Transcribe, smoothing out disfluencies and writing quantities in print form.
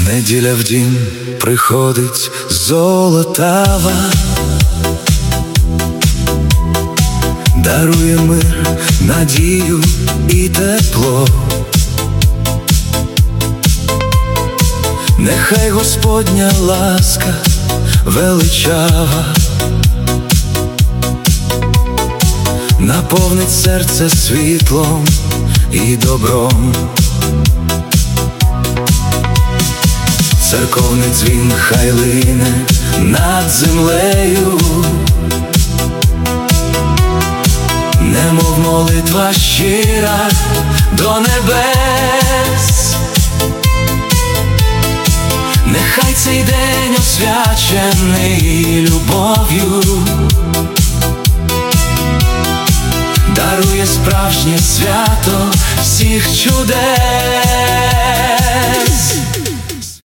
Неділя в дім приходить золотава, дарує мир, надію і тепло. Нехай Господня ласка величава наповнить серце світлом і добром. Церковний дзвін хай лине над землею, немов молитва щира до небес. Нехай цей день освячений любов'ю дарує справжнє свято всіх чудес.